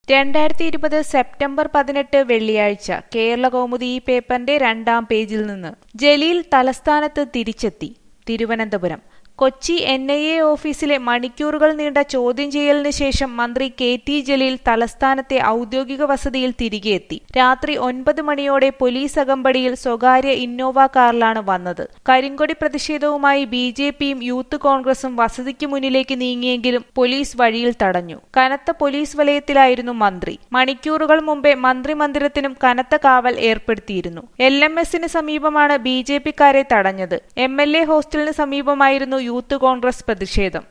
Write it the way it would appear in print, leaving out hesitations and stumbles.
2020 September 18 വെള്ളിയാഴ്ച കേരളകൗമുദി ഈ പേപ്പറിന്റെ 2-ാം പേജിൽ നിന്ന് ജലീൽ തലസ്ഥാനത്ത് തിരിച്ചെത്തി. തിരുവനന്തപുരം കൊച്ചി NIA ഓഫീസിലെ മണിക്കൂറുകൾ നീണ്ട ചോദ്യം ചെയ്യലിന് ശേഷം മന്ത്രി KT ജലീൽ തലസ്ഥാനത്തെ ഔദ്യോഗിക വസതിയിൽ തിരികെ എത്തി. രാത്രി 9 മണിയോടെ പോലീസ് അകമ്പടിയിൽ സ്വകാര്യ ഇന്നോവ കാറിലാണ് വന്നത്. കരിങ്കൊടി പ്രതിഷേധവുമായി BJPയും യൂത്ത് കോൺഗ്രസും വസതിക്ക് മുന്നിലേക്ക് നീങ്ങിയെങ്കിലും പോലീസ് വഴിയിൽ തടഞ്ഞു. കനത്ത പോലീസ് വലയത്തിലായിരുന്നു മന്ത്രി. മണിക്കൂറുകൾ മുമ്പേ മന്ത്രിമന്ദിരത്തിനും കനത്ത കാവൽ ഏർപ്പെടുത്തിയിരുന്നു. LMSന് സമീപമാണ് BJPക്കാരെ തടഞ്ഞത്. MLA ഹോസ്റ്റലിന് സമീപമായിരുന്നു യൂത്ത് കോൺഗ്രസ് പ്രതിഷേധം.